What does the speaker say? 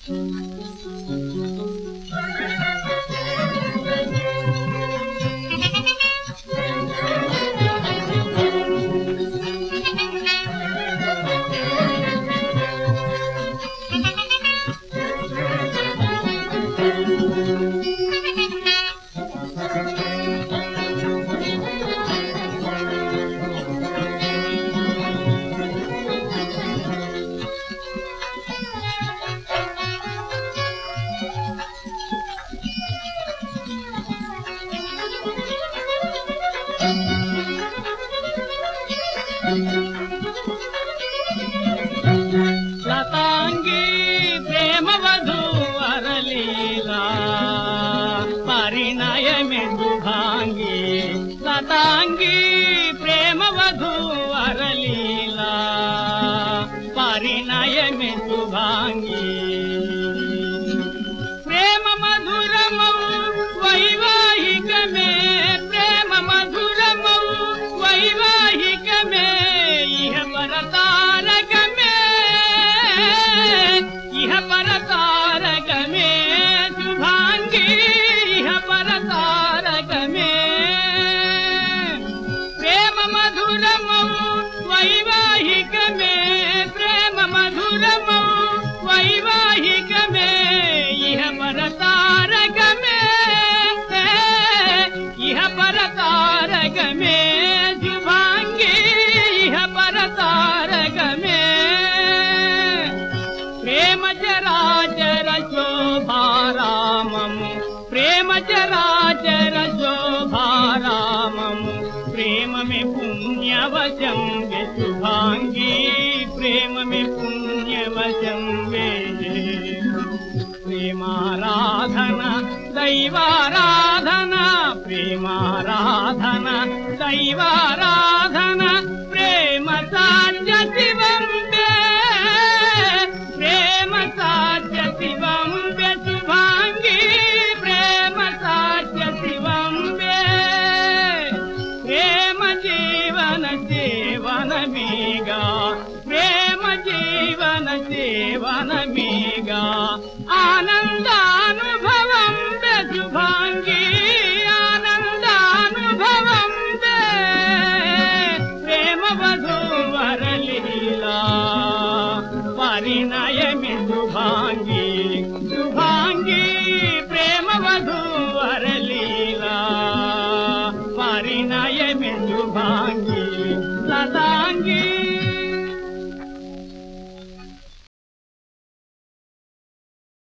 లతాంగి ప్రేమ వధూ వరలీలా పరిణయమే శుభాంగి. లతాంగి ప్రేమ వధూ వరలీలా పరిణయమే శుభాంగి. ప్రేమ మధురమౌ వైవాహికమే, ప్రేమ మధురమౌ వైవాహికమే, ఇహ పరతారకమే, ఇహ పరతారకమే శుభాంగి, ఇహ పరతారకమే. ప్రేమ మధురమౌ వైవాహికమే, ప్రేమ మధురమౌ వైవాహికమే, ఇహ పరతారకమే, ఇహ పరతారకమే శుభాంగి, ఇహ పరతారకమే. ప్రేమ చరాచర శోభారామము, ప్రేమ చరాచర శోభారామము, ప్రేమ మే పుణ్యవశం వే శుభాంగి, ప్రేమ మే పుణ్యవశం వే. ప్రేమారాధన దైవారాధన, ప్రేమారాధన దైవారాధన.